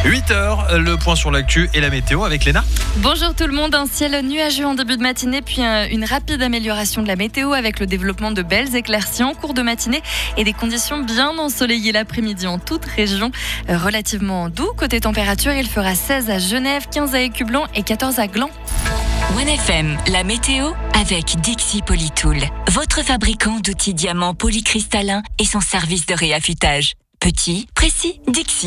8h, le point sur l'actu et la météo avec Léna. Bonjour tout le monde, un ciel nuageux en début de matinée, puis une rapide amélioration de la météo avec le développement de belles éclaircies en cours de matinée et des conditions bien ensoleillées l'après-midi en toute région. Relativement doux côté température, il fera 16 à Genève, 15 à Écublens et 14 à Gland. 1FM, la météo avec Dixi Polytool, votre fabricant d'outils diamants polycristallins et son service de réaffûtage. Petit, précis,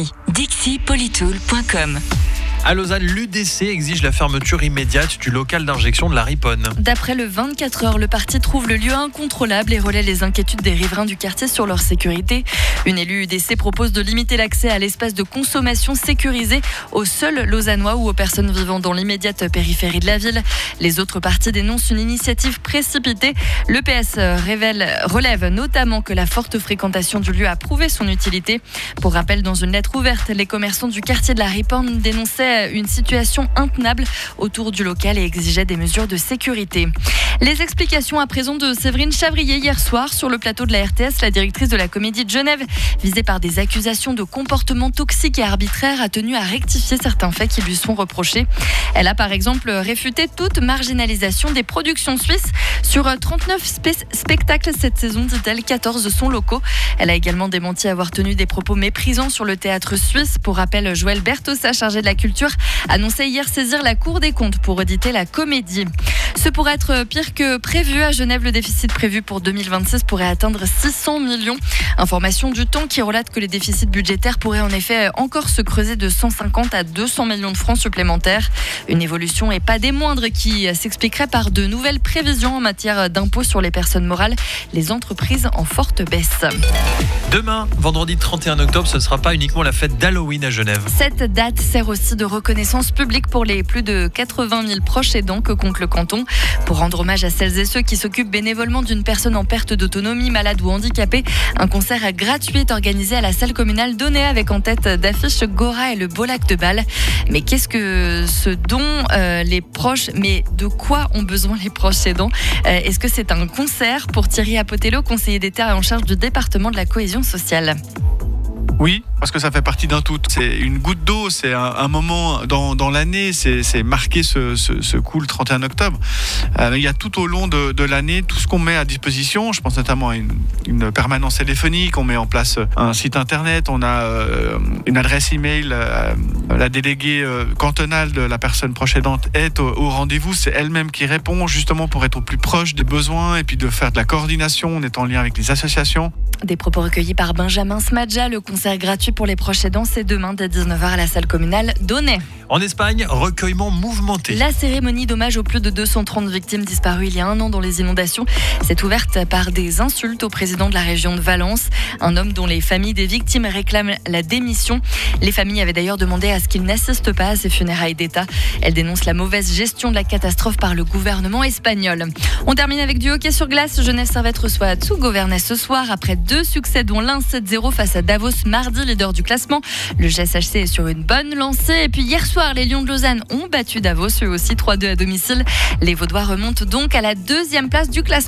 DixiPolytool.com. À Lausanne, l'UDC exige la fermeture immédiate du local d'injection de la Riponne. D'après le 24 heures, le parti trouve le lieu incontrôlable et relaie les inquiétudes des riverains du quartier sur leur sécurité. Une élue UDC propose de limiter l'accès à l'espace de consommation sécurisé aux seuls Lausannois ou aux personnes vivant dans l'immédiate périphérie de la ville. Les autres partis dénoncent une initiative précipitée. Le PS relève notamment que la forte fréquentation du lieu a prouvé son utilité. Pour rappel, dans une lettre ouverte, les commerçants du quartier de la Riponne dénonçaient une situation intenable autour du local et exigeaient des mesures de sécurité. Les explications à présent de Séverine Chavrier hier soir sur le plateau de la RTS. La directrice de la Comédie de Genève, visée par des accusations de comportement toxique et arbitraire, a tenu à rectifier certains faits qui lui sont reprochés. Elle a par exemple réfuté toute marginalisation des productions suisses. Sur 39 spectacles cette saison, dit-elle, 14 sont locaux. Elle a également démenti avoir tenu des propos méprisants sur le théâtre suisse. Pour rappel, Joël Bertossa, chargé de la culture, annonçait hier saisir la Cour des comptes pour auditer la comédie. Ce pourrait être pire que prévu. À Genève, le déficit prévu pour 2026 pourrait atteindre 600 millions. Information du Temps qui relate que les déficits budgétaires pourraient en effet encore se creuser de 150 à 200 millions de francs supplémentaires. Une évolution et pas des moindres qui s'expliquerait par de nouvelles prévisions en matière d'impôts sur les personnes morales, les entreprises en forte baisse. Demain, vendredi 31 octobre, ce ne sera pas uniquement la fête d'Halloween à Genève. Cette date sert aussi de reconnaissance publique pour les plus de 80 000 proches aidants que compte le canton. Pour rendre hommage à celles et ceux qui s'occupent bénévolement d'une personne en perte d'autonomie, malade ou handicapée, un concert gratuit est organisé à la salle communale d'Aunay avec en tête d'affiche Gora et le Beau Lac de Bâle. Mais qu'est-ce que ce dont les proches, mais de quoi ont besoin les proches aidants? Est-ce que c'est un concert? Pour Thierry Apotello, conseiller d'État en charge du département de la cohésion sociale. Oui, parce que ça fait partie d'un tout. C'est une goutte d'eau, c'est un moment dans l'année, c'est marqué ce coup le 31 octobre. Il y a tout au long de l'année tout ce qu'on met à disposition. Je pense notamment à une permanence téléphonique, on met en place un site internet, on a une adresse email. La déléguée cantonale de la personne proche aidante est au rendez-vous. C'est elle-même qui répond justement pour être au plus proche des besoins et puis de faire de la coordination. On est en lien avec les associations. Des propos recueillis par Benjamin Smadja. Le concert gratuit pour les proches aidants, c'est demain dès 19h à la salle communale d'Aunay. En Espagne, recueillement mouvementé. La cérémonie d'hommage aux plus de 230 victimes disparues il y a un an dans les inondations s'est ouverte par des insultes au président de la région de Valence, un homme dont les familles des victimes réclament la démission. Les familles avaient d'ailleurs demandé à ce qu'il n'assiste pas à ces funérailles d'État. Elles dénoncent la mauvaise gestion de la catastrophe par le gouvernement espagnol. On termine avec du hockey sur glace. Genève Servette reçoit Gouvernez ce soir après 2 succès dont l'un 7-0 face à Davos mardi, leader du classement. Le GSHC est sur une bonne lancée. Et puis hier soir, les Lions de Lausanne ont battu Davos, eux aussi 3-2 à domicile. Les Vaudois remontent donc à la 2e place du classement.